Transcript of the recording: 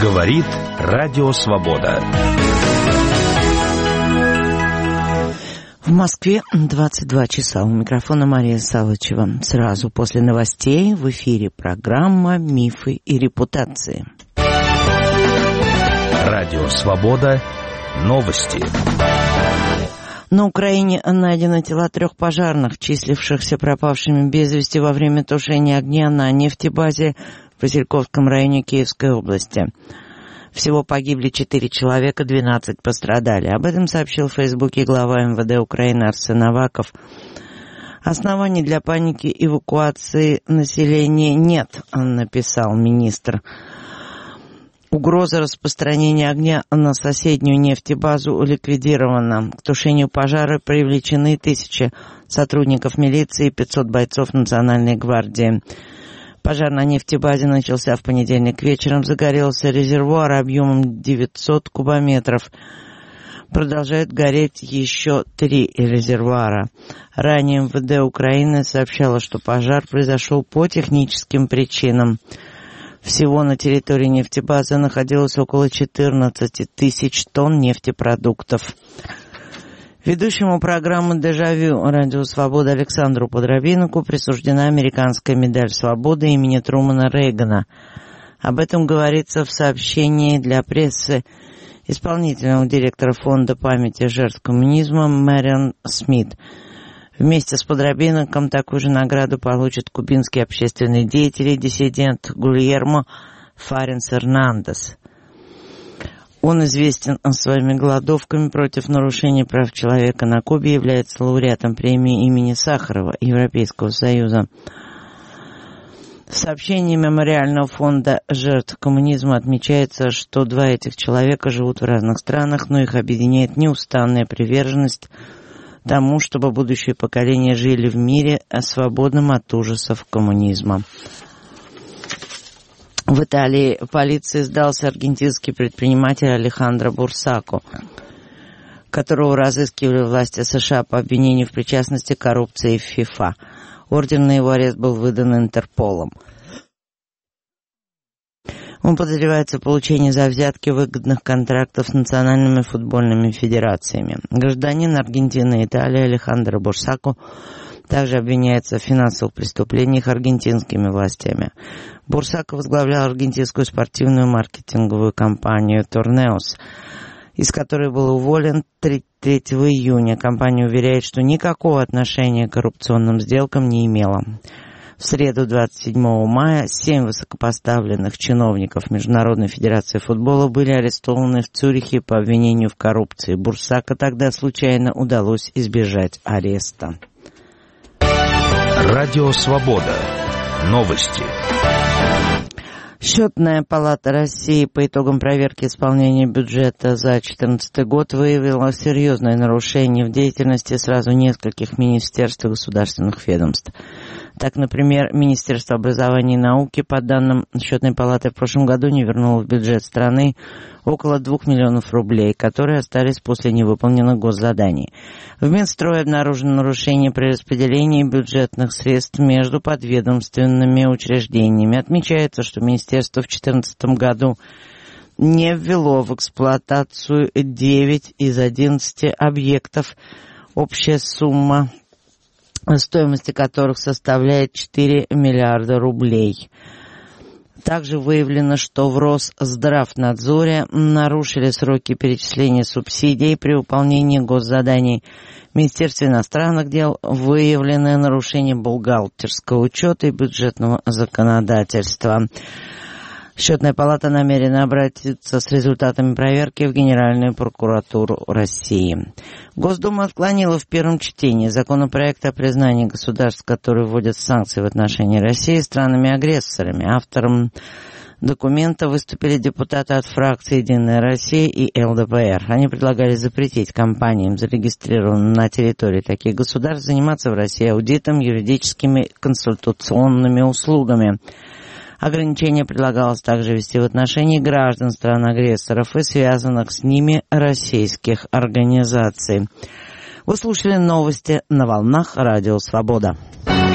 Говорит Радио Свобода. В Москве 22 часа. У микрофона Мария Салычева. Сразу после новостей в эфире программа «Мифы и репутации». Радио Свобода. Новости. На Украине найдены тела 3 пожарных, числившихся пропавшими без вести во время тушения огня на нефтебазе в Васильковском районе Киевской области. Всего погибли 4 человека, 12 пострадали. Об этом сообщил в Фейсбуке глава МВД Украины Арсен Аваков. Оснований для паники и эвакуации населения нет, написал министр. Угроза распространения огня на соседнюю нефтебазу ликвидирована. К тушению пожара привлечены 1000 сотрудников милиции и 500 бойцов Национальной гвардии. Пожар на нефтебазе начался в понедельник вечером. Загорелся резервуар объемом 900 кубометров. Продолжает гореть еще 3 резервуара. Ранее МВД Украины сообщало, что пожар произошел по техническим причинам. Всего на территории нефтебазы находилось около 14 тысяч тонн нефтепродуктов. Ведущему программы «Дежавю» Радио Свобода Александру Подробинку присуждена американская медаль свободы имени Трумана Рейгана. Об этом говорится в сообщении для прессы исполнительного директора Фонда памяти жертв коммунизма Мэриан Смит. Вместе с Подробинком такую же награду получит кубинский общественный деятель и диссидент Гульермо Фаренс Эрнандес. Он известен своими голодовками против нарушений прав человека на Кубе, является лауреатом премии имени Сахарова Европейского Союза. В сообщении Мемориального фонда жертв коммунизма отмечается, что 2 этих человека живут в разных странах, но их объединяет неустанная приверженность тому, чтобы будущие поколения жили в мире, свободном от ужасов коммунизма. В Италии полиции сдался аргентинский предприниматель Алехандро Бурсако, которого разыскивали власти США по обвинению в причастности к коррупции в ФИФА. Ордер на его арест был выдан Интерполом. Он подозревается в получении за взятки выгодных контрактов с национальными футбольными федерациями. Гражданин Аргентины и Италии Алехандро Бурсако также обвиняется в финансовых преступлениях аргентинскими властями. Бурсако возглавлял аргентинскую спортивную маркетинговую компанию «Торнеос», из которой был уволен 3 июня. Компания уверяет, что никакого отношения к коррупционным сделкам не имела. В среду 27 мая 7 высокопоставленных чиновников Международной федерации футбола были арестованы в Цюрихе по обвинению в коррупции. Бурсако тогда случайно удалось избежать ареста. Радио Свобода. Новости. Счетная палата России по итогам проверки исполнения бюджета за 2014 год выявила серьезные нарушения в деятельности сразу нескольких министерств и государственных ведомств. Так, например, Министерство образования и науки, по данным Счетной палаты, в прошлом году не вернуло в бюджет страны около 2 миллионов рублей, которые остались после невыполненных госзаданий. В Минстрое обнаружено нарушение при распределении бюджетных средств между подведомственными учреждениями. Отмечается, что Министерство в 2014 году не ввело в эксплуатацию 9 из 11 объектов, общая сумма стоимости которых составляет 4 миллиарда рублей. Также выявлено, что в Росздравнадзоре нарушили сроки перечисления субсидий при выполнении госзаданий. В Министерстве иностранных дел выявлены нарушения бухгалтерского учета и бюджетного законодательства. Счетная палата намерена обратиться с результатами проверки в Генеральную прокуратуру России. Госдума отклонила в первом чтении законопроект о признании государств, которые вводят санкции в отношении России, странами-агрессорами. Автором документа выступили депутаты от фракций «Единая Россия» и ЛДПР. Они предлагали запретить компаниям, зарегистрированным на территории таких государств, заниматься в России аудитом, юридическими консультационными услугами. Ограничение предлагалось также ввести в отношении граждан стран-агрессоров и связанных с ними российских организаций. Вы слушали новости на волнах Радио Свобода.